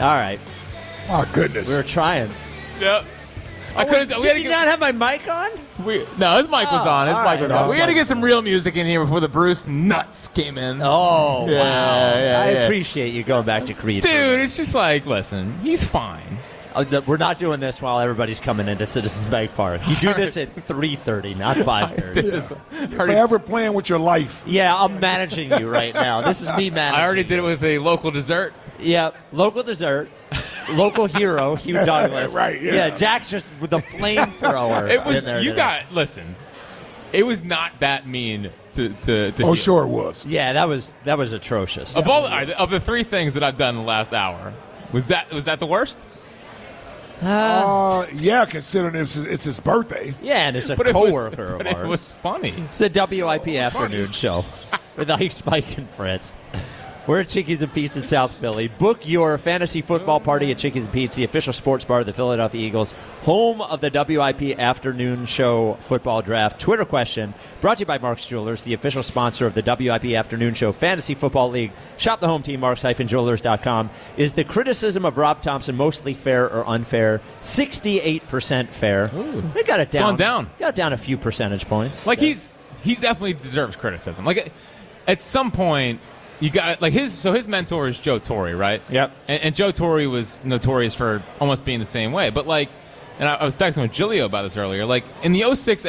All right. Oh, goodness. We were trying. Yep. I couldn't. Did you not have my mic on? No, his mic was on. His mic was on. We had to get some real music in here before the Bruce nuts came in. Oh, Yeah, wow. yeah, I yeah. appreciate you going back to Creed. Dude, it's just like, listen, he's fine. We're not doing this while everybody's coming into Citizens Bank Park. You do this at 3:30, not 5:30. Forever playing with your life. Yeah, I'm managing you right now. This is me managing. I already did it with a local dessert. Yeah, local dessert, local hero, Hugh Douglas. Right, yeah. Jack's just with the flamethrower. It was in there you today. listen. It was not that mean to Oh, Hugh. sure it was. Yeah, that was atrocious. Of of the three things that I've done in the last hour, was that the worst? Yeah, considering it's his birthday. Yeah, and it's a But it coworker but of it ours. was funny. It's the WIP afternoon show with Ike, Spike, and Fritz. We're at Chickies and Pete's in South Philly. Book your fantasy football party at Chickies and Pete's, the official sports bar of the Philadelphia Eagles, home of the WIP afternoon show football draft. Twitter question brought to you by Mark's Jewelers, the official sponsor of the WIP afternoon show fantasy football league. Shop the home team, marks-jewelers.com. Is the criticism of Rob Thompson mostly fair or unfair? 68% fair. They got it down. gone down. Got it down a few percentage points. Like he's definitely deserves criticism. Like at some point, you got like his mentor is Joe Torre, right? Yep. And Joe Torre was notorious for almost being the same way. But like, and I was texting with Giglio about this earlier. Like in the 06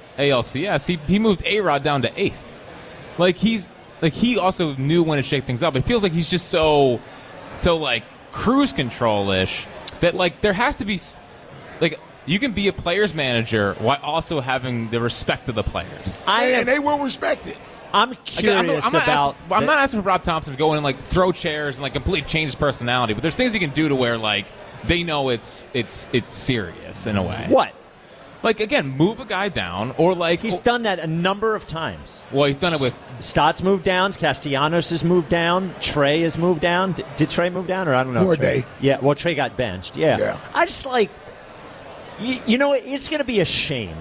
ALCS, he moved A-Rod down to 8th. Like he also knew when to shake things up. It feels like he's just so like cruise control-ish that like there has to be like you can be a player's manager while also having the respect of the players. And they will respect it. I'm curious I'm not about. I'm not asking for Rob Thompson to go in and like throw chairs and like completely change his personality, but there's things he can do to where like they know it's serious in a way. What? Like again, move a guy down or like He's done that a number of times. well, he's done it with Stott's moved down. Castellanos has moved down. Trey has moved down. Did Trey move down, or I don't know? For a Trey. day. Yeah. Well, Trey got benched. Yeah. Yeah. I just like. You know, it's going to be a shame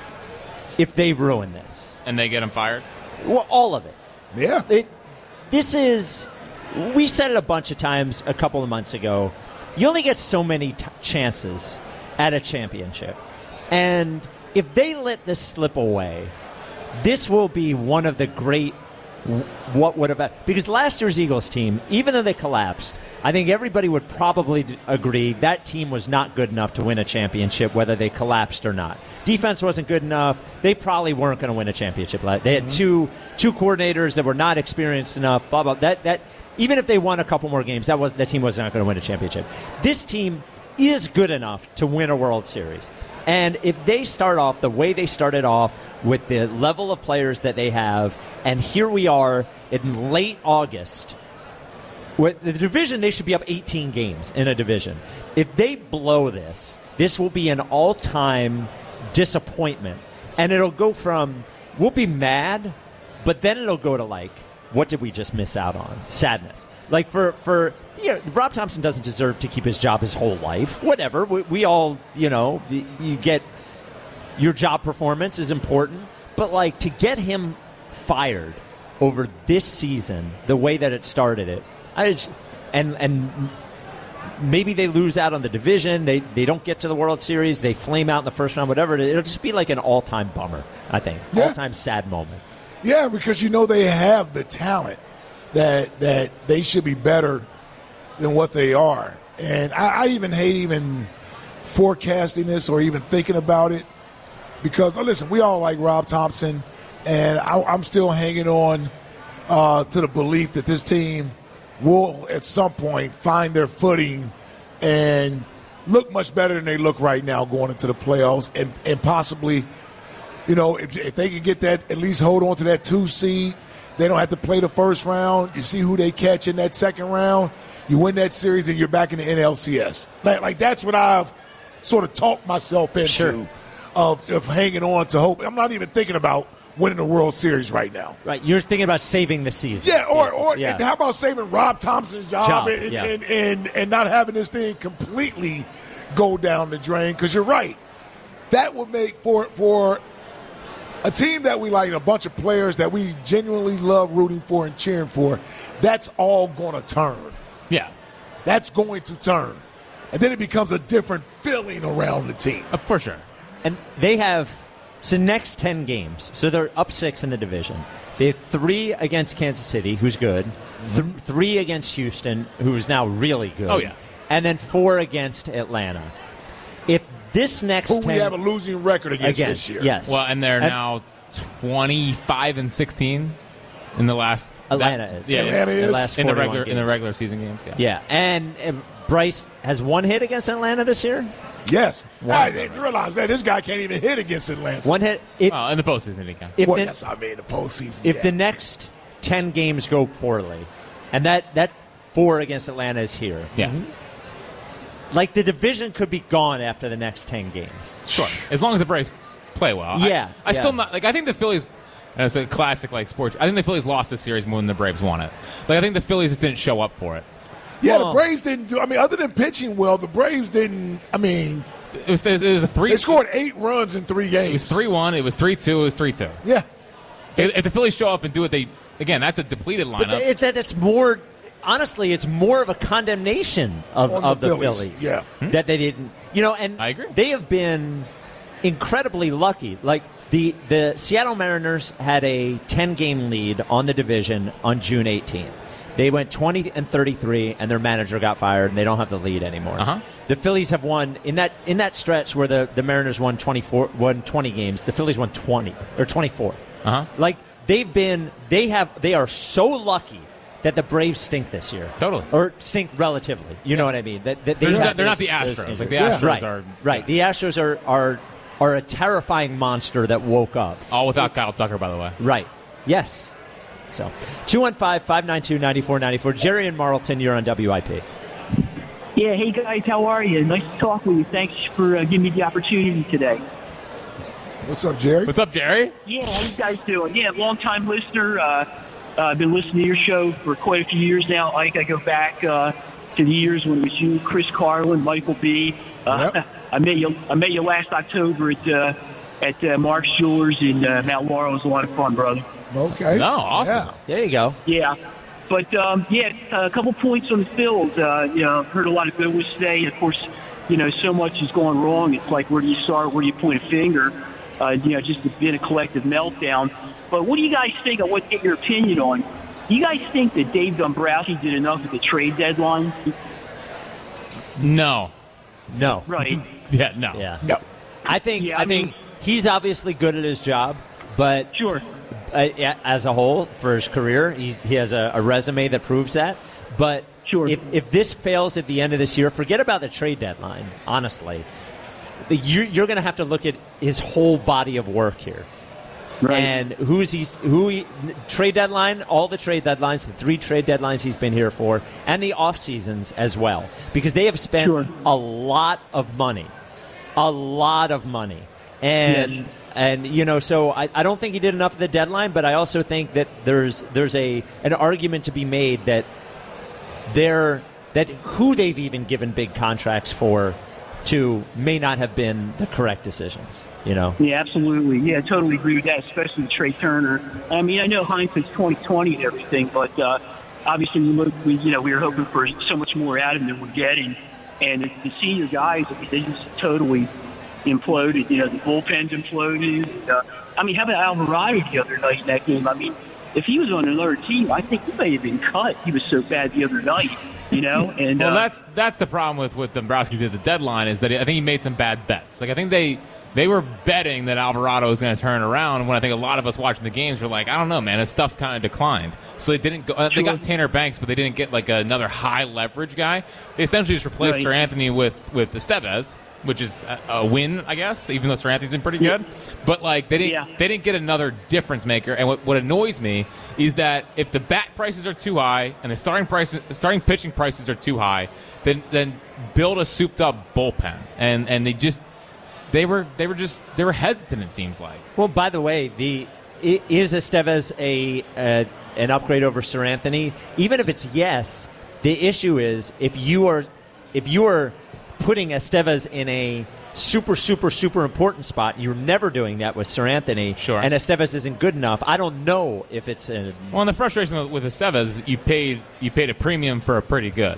if they ruin this. and they get him fired. Well, all of it. Yeah. This is. We said it a bunch of times a couple of months ago. You only get so many chances at a championship. And if they let this slip away, this will be one of the great what would have – because last year's Eagles team, even though they collapsed, I think everybody would probably agree that team was not good enough to win a championship, whether they collapsed or not. Defense wasn't good enough. They probably weren't going to win a championship. They had two coordinators that were not experienced enough, blah, blah. That even if they won a couple more games, that team was not going to win a championship. This team is good enough to win a World Series. And if they start off the way they started off with the level of players that they have, and here we are in late August, with the division, they should be up 18 games in a division. If they blow this, this will be an all-time disappointment. And it'll go from, we'll be mad, but then it'll go to like, what did we just miss out on? Sadness. Like Rob Thompson doesn't deserve to keep his job his whole life. Whatever. We all, you get your job performance is important. But like to get him fired over this season, the way that it started it, and maybe they lose out on the division. They don't get to the World Series. They flame out in the first round, whatever. It'll just be like an all-time bummer, I think. Yeah. All-time sad moment. Yeah, because they have the talent that they should be better than what they are. And I even hate forecasting this or even thinking about it because, listen, we all like Rob Thompson, and I'm still hanging on to the belief that this team will at some point find their footing and look much better than they look right now going into the playoffs and possibly – if they can get that, at least hold on to that 2 seed, they don't have to play the first round. You see who they catch in that second round. You win that series, and you're back in the NLCS. Like that's what I've sort of talked myself into Sure. of hanging on to hope. I'm not even thinking about winning the World Series right now. Right, you're thinking about saving the season. Yeah, or Yeah. how about saving Rob Thompson's job yeah. and not having this thing completely go down the drain? Because you're right. That would make for a team that we like and a bunch of players that we genuinely love rooting for and cheering for, that's all going to turn. Yeah. that's going to turn. And then it becomes a different feeling around the team. For sure. And they have the next 10 games. So they're up 6 in the division. They have 3 against Kansas City, who's good. 3 against Houston, who is now really good. Oh, yeah. And then 4 against Atlanta. If this next Who 10 we have a losing record against this year. Yes. Well, and they're now 25-16 in the last. Atlanta is. Yeah, Atlanta is? The last in the 41 regular games. season games. Yeah. Yeah, and Bryce has 1 hit against Atlanta this year. Yes. I didn't realize that. This guy can't even hit against Atlanta. 1 hit. Well, in the postseason he can. Well, that's what I mean, the postseason. If the next 10 games go poorly, and that 4 against Atlanta is here. Yes. Like, the division could be gone after the next 10 games. Sure. As long as the Braves play well. Yeah. I still not like. I think the Phillies. And it's a classic like sports. I think the Phillies lost this series more than the Braves won it. Like I think the Phillies just didn't show up for it. Yeah, Well, the Braves didn't do. I mean, other than pitching well, the Braves didn't. I mean, It was a 3. they scored 8 runs in 3 games. It was 3-1. It was 3-2. It was 3-2. Yeah. If the Phillies show up and do what they again, that's a depleted lineup. That's more. Honestly, it's more of a condemnation On of the the Phillies, Phillies. yeah. That they didn't. And I agree. They have been incredibly lucky. Like, the Seattle Mariners had a 10-game lead on the division on June 18th. They went 20-33, and their manager got fired, and they don't have the lead anymore. Uh-huh. The Phillies have won in that stretch where the Mariners won 20 games. The Phillies won 20 or 24. Uh-huh. Like, they are so lucky that the Braves stink this year. Totally. Or stink relatively. You know what I mean? That they They're not have the those Astros. injuries. Like the Astros right, are right. The Astros are a terrifying monster that woke up. all without Kyle Tucker, by the way. Right. Yes. So 215-592-9494. Jerry and Marlton, you're on WIP. Yeah, hey guys, how are you? Nice to talk with you. Thanks for giving me the opportunity today. What's up, Jerry? What's up, Jerry? Yeah, how you guys doing? Yeah, long-time listener. I've been listening to your show for quite a few years now. Ike, I go back to the years when it was you, Chris Carlin, Michael B. Yep. I met you last October at Mark's Jewelers in Mount Laurel. It was a lot of fun, brother. Okay. No, awesome. Yeah. There you go. Yeah. But, a couple points on the field. Heard a lot of good ones today. Of course, so much is going wrong. It's like, where do you start? Where do you point a finger? Just it's been a collective meltdown. But what do you guys think? I want to get your opinion on. Do you guys think that Dave Dombrowski did enough at the trade deadline? No. No. Right. Yeah, no. Yeah. No. I think Yeah, I mean- he's obviously good at his job, but Sure. as a whole, for his career, he has a resume that proves that. But Sure. if this fails at the end of this year, forget about the trade deadline, honestly. You're going to have to look at his whole body of work here. Right. And trade deadline, all the trade deadlines, the 3 trade deadlines he's been here for, and the off seasons as well, because they have spent Sure. a lot of money, and so I don't think he did enough of the deadline, but I also think that there's an argument to be made that who they've even given big contracts for to may not have been the correct decisions. Yeah, absolutely. Yeah, I totally agree with that, especially with Trey Turner. I mean, I know hindsight's 20/20 and everything, but obviously we were hoping for so much more out of him than we're getting. And the senior guys, they just totally imploded. The bullpen's imploded. How about Alvarado the other night in that game? I mean, if he was on another team, I think he may have been cut. He was so bad the other night. And Well, that's the problem with what Dombrowski did at the deadline is that I think he made some bad bets. Like I think they were betting that Alvarado was going to turn around when I think a lot of us watching the games were like, I don't know, man, his stuff's kind of declined. So they didn't go. They got Tanner Banks, but they didn't get like another high leverage guy. They essentially just replaced Right. Sir Anthony with Estevez, which is a win, I guess, even though Sir Anthony's been pretty good. But like they didn't get another difference maker. And what annoys me is that if the bat prices are too high and the starting pitching prices are too high, then build a souped up bullpen. And they were hesitant, it seems like. Well, by the way, is Estevez an upgrade over Sir Anthony? Even if it's yes, the issue is if you are putting Estevez in a super, super, super important spot, you're never doing that with Sir Anthony. Sure. And Estevez isn't good enough. I don't know if it's a... Well, and the frustration with Estevez, you paid a premium for a pretty good.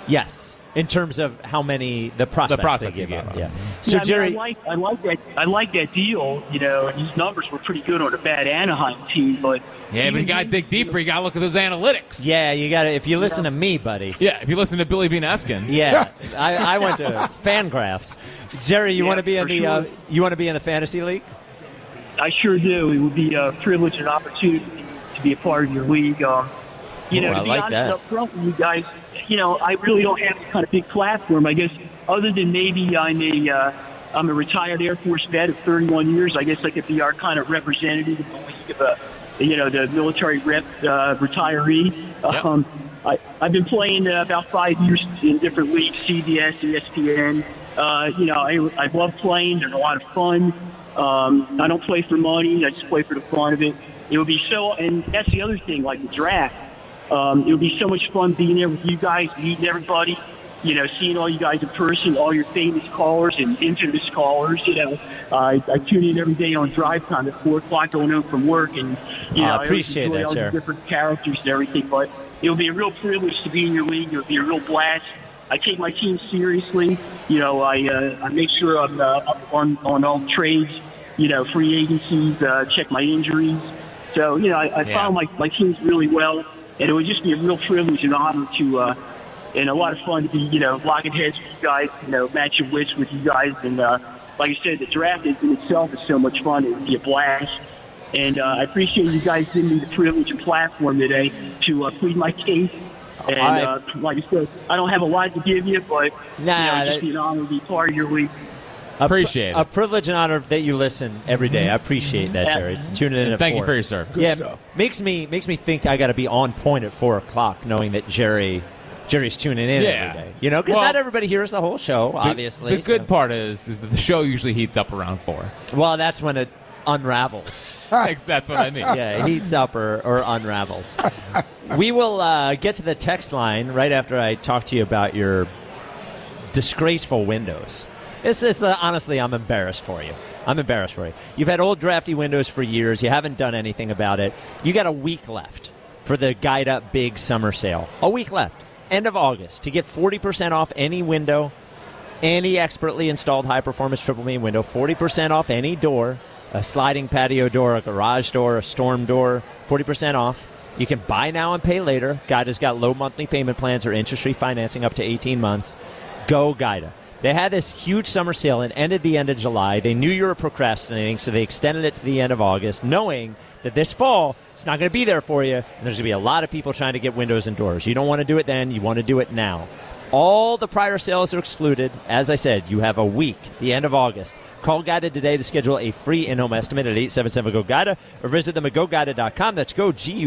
Yes, in terms of how many the prospects they you give gave up. up. Yeah. So Jerry, I like that deal. His numbers were pretty good on a bad Anaheim team, but Yeah, but you got to dig deeper. You got to look at those analytics. yeah, you got to. If you listen to me, buddy. Yeah, if you listen to Billy Bean Eskin. Yeah, I went to Fangraphs. Jerry, you want to be in the sure. you want to be in the fantasy league? I sure do. It would be a privilege and opportunity to be a part of your league. To be I like honest that. up front with you guys, I really don't have any kind of big platform. I guess other than maybe I'm a retired Air Force vet of 31 years. I guess I could be our kind of representative of the military rep retiree. Yep. I've been playing about 5 years in different leagues, CBS, ESPN. I love playing. They're a lot of fun. I don't play for money. I just play for the fun of it. It would be and that's the other thing, like the draft. It would be so much fun being there with you guys, meeting everybody, seeing all you guys in person, all your famous callers and infamous callers. I tune in every day on drive time at 4 o'clock going home from work, and I appreciate that, all sir. the different characters and everything. But it would be a real privilege to be in your league. It would be a real blast. I take my team seriously. I make sure I'm up on all trades, free agencies, check my injuries. So, I follow my teams really well, and it would just be a real privilege and honor to, and a lot of fun to be, locking heads with you guys, matching wits with you guys. And like I said, the draft in itself is so much fun. It would be a blast. And I appreciate you guys giving me the privilege and platform today to plead my case. And like I said, I don't have a lot to give you, but it's just an honor to be part of your league. Appreciate it. A privilege and honor that you listen every day. I appreciate that, Jerry. Tuning in at Thank 4. you for your service. Good stuff. Makes me think I got to be on point at 4 o'clock, knowing that Jerry's tuning in every day. Because not everybody hears the whole show, obviously. The good part is that the show usually heats up around 4. Well, that's when it unravels. That's what I mean. Yeah, it heats up or unravels. We will get to the text line right after I talk to you about your disgraceful windows. Honestly, I'm embarrassed for you. You've had old drafty windows for years. You haven't done anything about it. You got a week left for the Guide Up Big Summer Sale. A week left. End of August to get 40% off any window, any expertly installed high-performance triple beam window, 40% off any door, a sliding patio door, a garage door, a storm door, 40% off. You can buy now and pay later. Guide has got low monthly payment plans or interest-free financing up to 18 months. Go Guida. They had this huge summer sale and ended the end of July. They knew you were procrastinating, so they extended it to the end of August, knowing that this fall it's not going to be there for you, and there's going to be a lot of people trying to get windows and doors. You don't want to do it then. You want to do it now. All the prior sales are excluded. As I said, you have a week, the end of August. Call Guida today to schedule a free in-home estimate at 877-GO-GUIDA or visit them at GoGuida.com. That's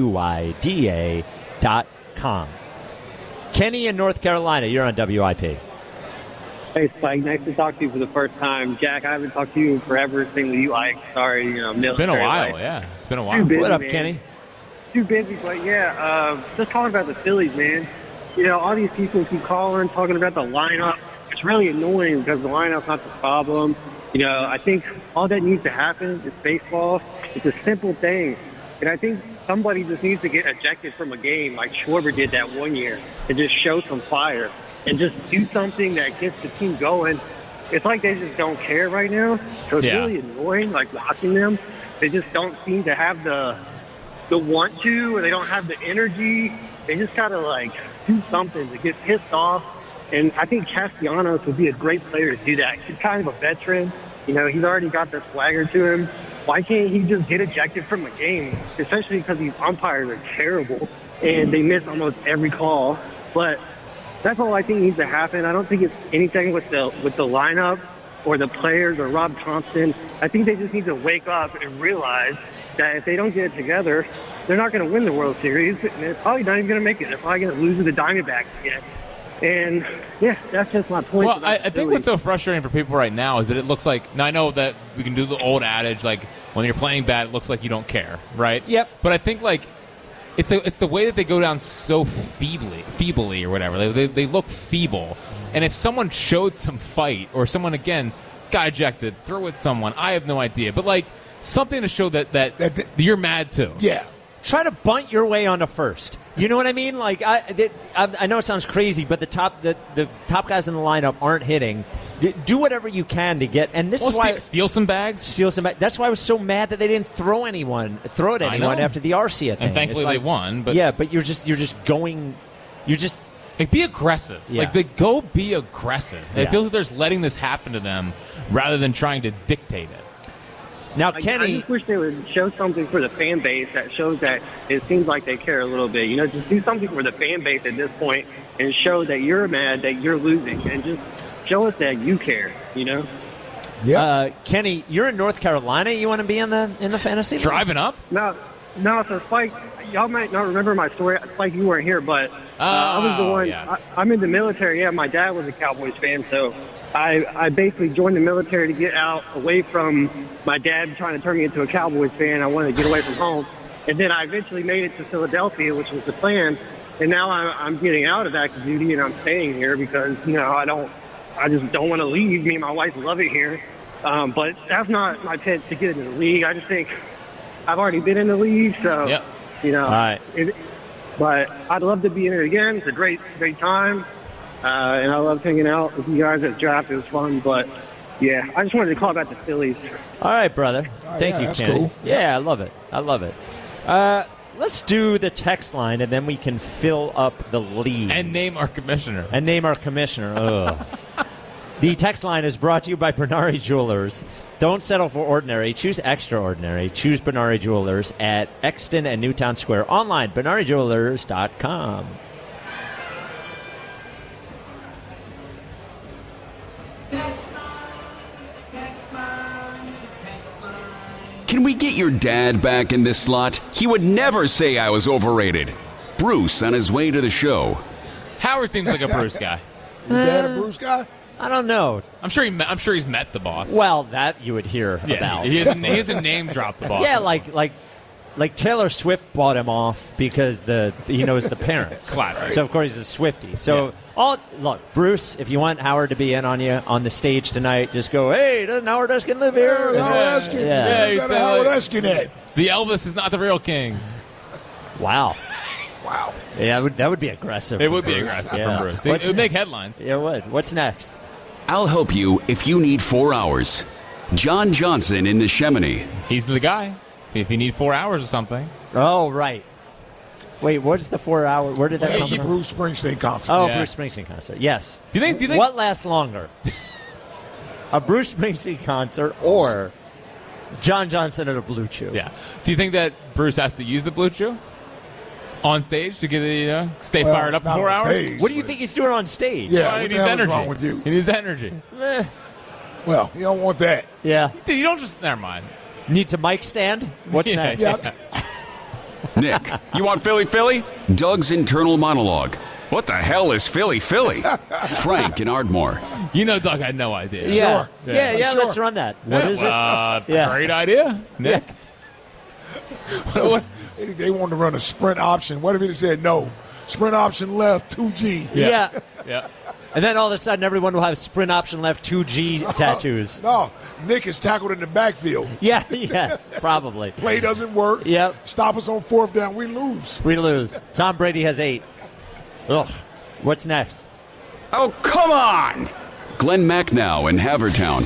GoGuida.com. Kenny in North Carolina, you're on WIP. Hey, Spike. Nice to talk to you for the first time. Jack, I haven't talked to you in forever. Same with you, Ike. Sorry, It's been a while, life. It's been a while. Busy, What up, man. Kenny? Too busy, but just talking about the Phillies, man. All these people keep calling, talking about the lineup. It's really annoying because the lineup's not the problem. I think all that needs to happen is baseball. It's a simple thing. And I think somebody just needs to get ejected from a game like Schwarber did that one year and just show some fire and just do something that gets the team going. It's like they just don't care right now. So it's really annoying, like watching them. They just don't seem to have the want to, or they don't have the energy. They just got to, do something to get pissed off. And I think Castellanos would be a great player to do that. He's kind of a veteran. He's already got the swagger to him. Why can't he just get ejected from a game? Especially because these umpires are terrible, and they miss almost every call. But that's all I think needs to happen. I don't think it's anything with the lineup or the players or Rob Thompson. I think they just need to wake up and realize that if they don't get it together, they're not going to win the World Series, and they're probably not even going to make it. They're probably going to lose to the Diamondbacks again. And, that's just my point. Well, I think what's so frustrating for people right now is that it looks like – now I know that we can do the old adage, when you're playing bad, it looks like you don't care, right? Yep. But I think, it's the way that they go down so feebly or whatever. They look feeble. And if someone showed some fight or someone, again, got ejected, throw at someone, I have no idea. But, something to show that you're mad too. Yeah. try to bunt your way onto first. You know what I mean? Like I know it sounds crazy, but the top guys in the lineup aren't hitting. Do whatever you can to get, and this is why steal some bags. That's why I was so mad that they didn't throw at anyone after the Arcia thing. And thankfully they won. But but you're just going. You're just like, be aggressive. Yeah. Like, they go be aggressive. It feels like there's letting this happen to them rather than trying to dictate it. Now, I Kenny, just wish they would show something for the fan base that shows that it seems like they care a little bit. You know, just do something for the fan base at this point and show that you're mad that you're losing, and just show us that you care. You know. Yeah. Kenny, you're in North Carolina. You want to be in the fantasy league? Driving up? No. So Spike, y'all might not remember my story. Spike, you weren't here, but I was the one. Yes. I'm in the military. Yeah, my dad was a Cowboys fan, so I basically joined the military to get out away from my dad trying to turn me into a Cowboys fan. I wanted to get away from home, and then I eventually made it to Philadelphia, which was the plan. And now I'm getting out of active duty, and I'm staying here because I just don't want to leave. Me and my wife love it here, but that's not my intent to get into the league. I just think I've already been in the league, so All right. But I'd love to be in it again. It's a great time, and I love hanging out with you guys at the draft. It was fun, but yeah, I just wanted to call about the Phillies. All right, brother. Thank you, that's Kenny. cool. Yeah, I love it. Let's do the text line, and then we can fill up the lead. And name our commissioner. Ugh. The text line is brought to you by Bernari Jewelers. Don't settle for ordinary. Choose extraordinary. Choose Bernari Jewelers at Exton and Newtown Square. Online, BernariJewelers.com. Can we get your dad back in this slot? He would never say I was overrated. Bruce on his way to the show. Howard seems like a Bruce guy. Your dad a Bruce guy? I don't know. I'm sure he's met the boss. Well, that you would hear about. He hasn't name dropped the boss. Yeah, like Taylor Swift bought him off because he knows the parents. Classic. So of course he's a Swiftie. So look, Bruce, if you want Howard to be in on you on the stage tonight, just go, hey, doesn't Howard Eskin live here? Howard Eskin. Yeah. he'd Where's say, Howard like, Eskin at? The Elvis is not the real king. Wow. Wow. Yeah, that would be aggressive. It from would be Bruce. aggressive Yeah. from Bruce. What's It would make headlines. Yeah, it would. What's next? I'll help you if you need 4 hours. John Johnson in the Chamonix. He's the guy. If you need 4 hours or something. Oh, right. Wait, what's the 4 hour? Where did that come The from? Bruce Springsteen concert. Oh, Yeah. Bruce Springsteen concert. Yes. Do you think What lasts longer? A Bruce Springsteen concert or John Johnson at a Blue Chew? Yeah. Do you think that Bruce has to use the Blue Chew on stage to get stay Well, fired up for not 4 on hours? stage, What do you but- think he's doing on stage? Yeah, Well, what he the needs hell is energy. wrong with you? He needs energy. Eh, Well, you don't want that. yeah. You don't just. Never mind. Needs a mic stand? What's Yeah. next? Yeah. Nick, you want Philly? Doug's internal monologue. What the hell is Philly? Frank in Ardmore. You know, Doug had no idea. Yeah. Sure. Yeah, Sure. let's run that. What is it? Yeah. Great idea, Nick. What- They wanted to run a sprint option. What if he said no? Sprint option left, 2G. Yeah. Yeah. And then all of a sudden, everyone will have sprint option left 2G tattoos. No, Nick is tackled in the backfield. Yeah, yes, probably. Play doesn't work. Yep. Stop us on 4th down. We lose. We lose. Tom Brady has 8. Ugh. What's next? Oh, come on! Glenn Macnow in Havertown.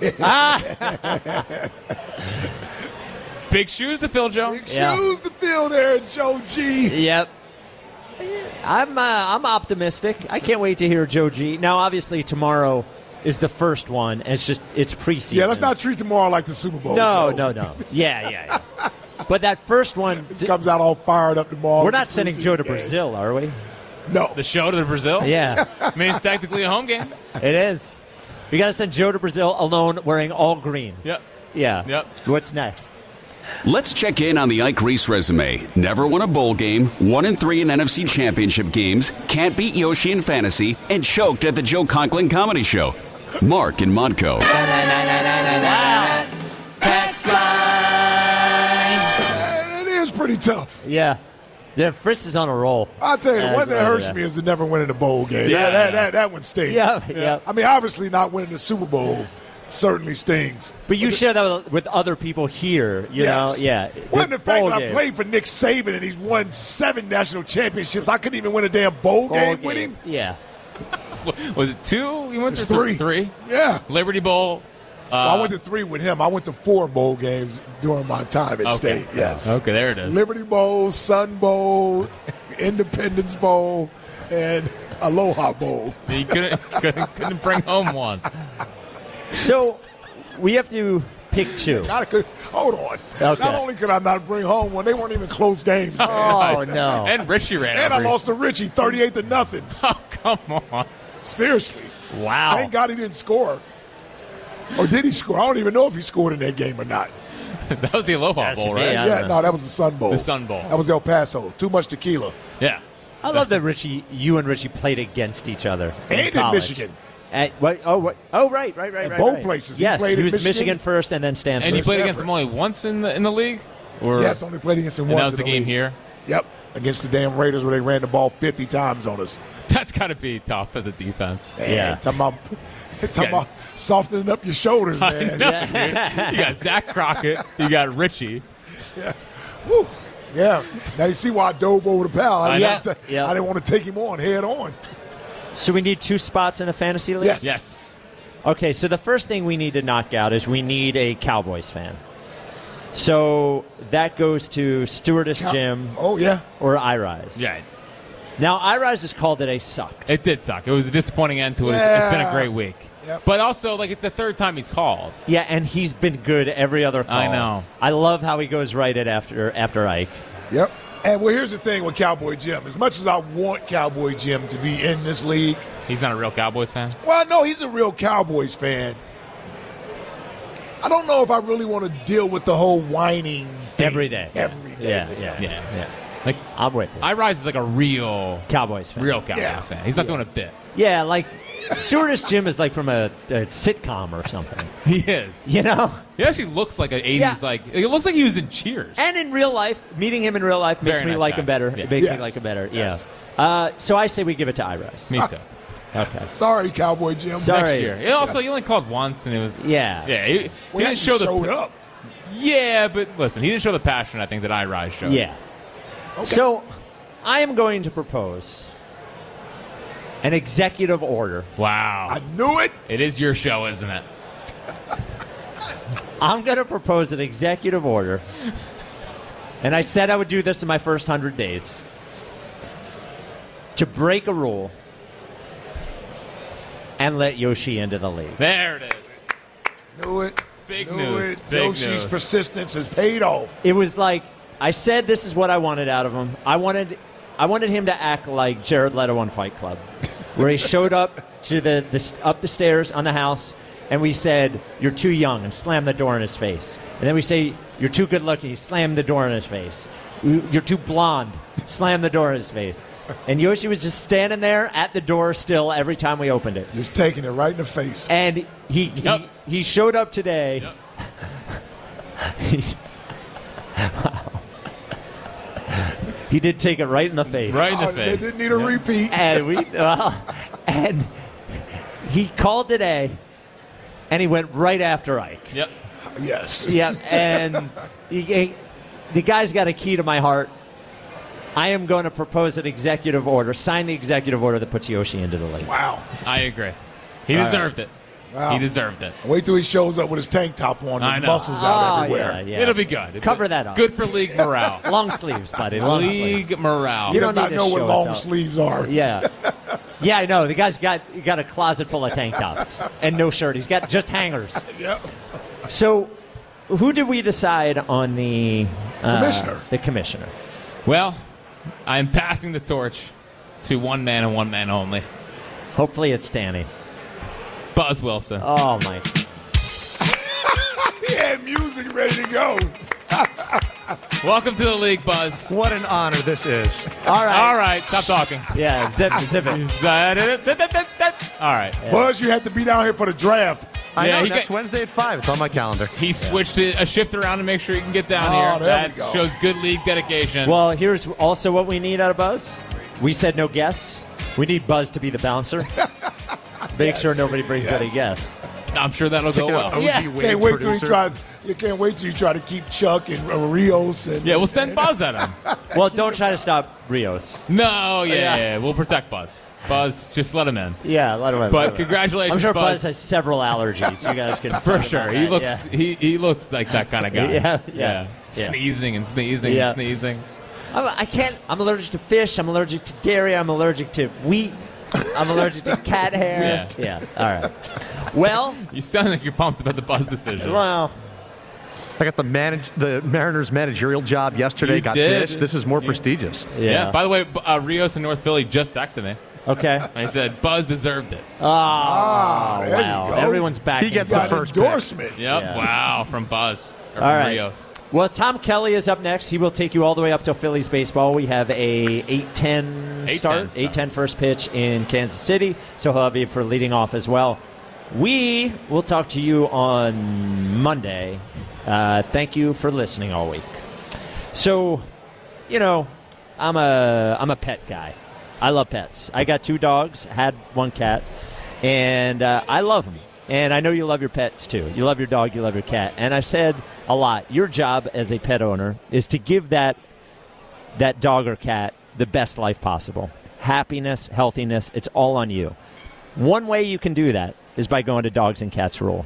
Big shoes to fill, Joe. Big Yeah. shoes to fill there, Joe G. Yep. I'm optimistic. I can't wait to hear Joe G. Now, obviously, tomorrow is the first one. And it's preseason. Yeah, let's not treat tomorrow like the Super Bowl. No, Joe. no. Yeah. But that first one, He comes out all fired up tomorrow. we're not sending Joe to Brazil, are we? No. The show to Brazil. Yeah, I mean, it's technically a home game. it is. We got to send Joe to Brazil alone, wearing all green. Yep. Yeah. Yep. What's next? Let's check in on the Ike Reese resume. Never won a bowl game, 1-3 in NFC Championship games, can't beat Yoshi in fantasy, and choked at the Joe Conklin Comedy Show. Mark in Modco. It is pretty tough. Yeah. Fritz is on a roll. I'll tell you, the Yeah, one that he's hurts over me there. is the never winning a bowl game. Yeah. That one stings. Yeah. I mean, obviously not winning the Super Bowl. certainly stings. But you share that with other people here, you know? Yeah. Well, the fact Bowl that I game. played for Nick Saban and he's won 7 national championships, I couldn't even win a damn bowl game with him. Yeah. Was it 2? You went It's to 3. 3? Yeah. Liberty Bowl. Well, I went to 3 with him. I went to 4 bowl games during my time at State. Yes. Okay, there it is. Liberty Bowl, Sun Bowl, Independence Bowl, and Aloha Bowl. You couldn't bring home one. So we have to pick 2. Hold on. Okay. Not only could I not bring home one, they weren't even close games. Man. Oh, no. And Richie ran And I over. lost to Richie 38-0. Oh, come on. Seriously. Wow. Thank God he didn't score. Or did he score? I don't even know if he scored in that game or not. That was the Aloha Bowl, right? Yeah. Yeah, no, that was the Sun Bowl. The Sun Bowl. That was El Paso. Too much tequila. Yeah. I love that you and Richie played against each other. And in college. Michigan. At what? Oh, right. At both places. He Yes, played he in was Michigan. Michigan first and then Stanford. And you played against Stanford. him only once in the league? Or, Yes, only played against him and once. that was the in game league. here? Yep. Against the damn Raiders where they ran the ball 50 times on us. That's got to be tough as a defense. Yeah. Talking about softening up your shoulders, man. You got Zach Crockett. You got Richie. Woo. Yeah. Now you see why I dove over the pal. I know. didn't want to take him on head on. So we need 2 spots in a fantasy league? Yes. Yes. Okay, so the first thing we need to knock out is we need a Cowboys fan. So that goes to Stewardess Jim Oh, yeah. or iRise. Yeah. Now, iRise has called it a sucked. It did suck. It was a disappointing end to it. Yeah. It's been a great week. Yep. But also, like, it's the 3rd time he's called. Yeah, and he's been good every other call. I know. I love how he goes right at after Ike. Yep. And well, here's the thing with Cowboy Jim. As much as I want Cowboy Jim to be in this league, He's not a real Cowboys fan? well, no, he's a real Cowboys fan. I don't know if I really want to deal with the whole whining thing Every day. Every day. Yeah. Like, I'm with you. iRise is like a real Cowboys fan. Cowboys fan. He's not doing a bit. Yeah, like Stewardess Jim is like from a sitcom or something. He is. You know? He actually looks like an 80s, Yeah. like, it looks like he was in Cheers. And in real life, meeting him in real life makes Very me nice like guy. him better. Yeah. It makes Yes. me like him better. Yes. Yeah. So I say we give it to iRise. Me too. Okay. Sorry, Cowboy Jim. Sorry. Next year. And also, he only called once, and it was... Yeah. Yeah. He Well, didn't show showed up. Yeah, but listen, he didn't show the passion, I think, that iRise showed. Yeah. So I am going to propose an executive order. Wow. I knew it. It is your show, isn't it? I'm going to propose an executive order. And I said I would do this in my first 100 days. To break a rule and let Yoshi into the league. There it is. Knew it. Big Knew news. it. Big Yoshi's news. persistence has paid off. It was like I said this is what I wanted out of him. I wanted him to act like Jared Leto on Fight Club, where he showed up to up the stairs on the house, and we said, "You're too young," and slammed the door in his face. And then we say, "You're too good looking," slammed the door in his face. "You're too blonde," slammed the door in his face. And Yoshi was just standing there at the door still every time we opened it. Just taking it right in the face. And he showed up today. He's- he did take it right in the face. Right in the They face. didn't need a repeat. And he called today, and he went right after Ike. Yep. Yes. Yeah, and the guy's got a key to my heart. I am going to propose an executive order, sign the executive order that puts Yoshi into the league. Wow. I agree. He deserved it. Wow. He deserved it. Wait till he shows up with his tank top on, I his know. muscles out Oh, everywhere. yeah. It'll be good. Cover that up. Good for league morale. Long sleeves, buddy. Long sleeves. League morale. He You does don't not need know to what show long us out. sleeves are. Yeah. Yeah, I know. The guy's got a closet full of tank tops and no shirt. He's got just hangers. Yep. So, who did we decide on the Commissioner. The commissioner. Well, I'm passing the torch to one man and one man only. Hopefully, it's Danny. Buzz Wilson. Oh my! He had music ready to go. Welcome to the league, Buzz. What an honor this is. All right. All right, stop talking. Yeah, zip it. All right. Buzz, you have to be down here for the draft. I Yeah, know, he next got- Wednesday at 5. It's on my calendar. He switched a shift around to make sure he can get down Oh, here. there That we go. shows good league dedication. Well, here's also what we need out of Buzz. We said no guests. We need Buzz to be the bouncer. Make sure nobody brings any guests. I'm sure that'll go well. You can't wait till you try to keep Chuck and Rios and Yeah, we'll send Buzz at him. Well, don't try to stop Rios. No, yeah. We'll protect Buzz. Buzz, just let him in. Yeah, let him in. But congratulations, I'm sure Buzz. Buzz has several allergies. You guys can For talk sure. about He that. looks he looks like that kind of guy. Yeah. Sneezing and sneezing and sneezing. I can't. I'm allergic to fish. I'm allergic to dairy. I'm allergic to wheat. I'm allergic to cat hair. Yeah. All right. Well, You sound like you're pumped about the Buzz decision. well, I got the Mariners managerial job yesterday. You Got did. this is more prestigious. Yeah. By the way, Rios in North Philly just texted me. Okay. I said Buzz deserved it. Oh, wow. there you go. Everyone's back. He gets got the an first endorsement. Yep. Yeah. Wow. From Buzz. Or All from right. Rios. Well, Tom Kelly is up next. He will take you all the way up to Phillies baseball. We have a 8:10 start, 8:10 first pitch in Kansas City, so he'll have you for leading off as well. We will talk to you on Monday. Thank you for listening all week. So, I'm a pet guy. I love pets. I got 2 dogs, had 1 cat, and I love them. And I know you love your pets, too. You love your dog, you love your cat. And I've said a lot, your job as a pet owner is to give that dog or cat the best life possible. Happiness, healthiness, it's all on you. One way you can do that is by going to Dogs and Cats Rule.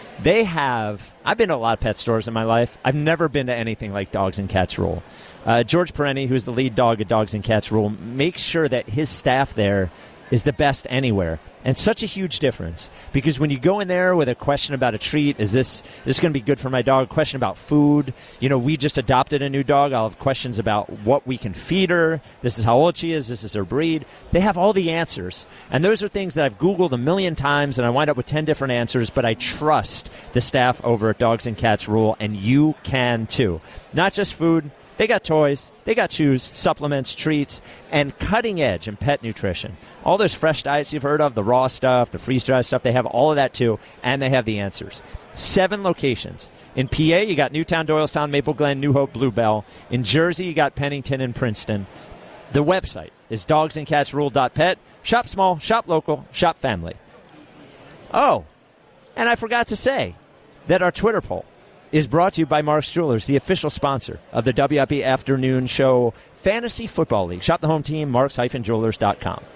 I've been to a lot of pet stores in my life. I've never been to anything like Dogs and Cats Rule. George Perenni, who's the lead dog at Dogs and Cats Rule, makes sure that his staff there is the best anywhere. And such a huge difference, because when you go in there with a question about a treat, is this going to be good for my dog? Question about food. We just adopted a new dog. I'll have questions about what we can feed her. This is how old she is. This is her breed. They have all the answers. And those are things that I've Googled a million times, and I wind up with 10 different answers, but I trust the staff over at Dogs and Cats Rule, and you can too. Not just food. They got toys, they got shoes, supplements, treats, and cutting edge in pet nutrition. All those fresh diets you've heard of, the raw stuff, the freeze-dried stuff, they have all of that too, and they have the answers. 7 locations. In PA, you got Newtown, Doylestown, Maple Glen, New Hope, Bluebell. In Jersey, you got Pennington and Princeton. The website is dogsandcatsrule.pet. Shop small, shop local, shop family. Oh, and I forgot to say that our Twitter poll is brought to you by Mark's Jewelers, the official sponsor of the WIP Afternoon Show Fantasy Football League. Shop the home team, marks-jewelers.com.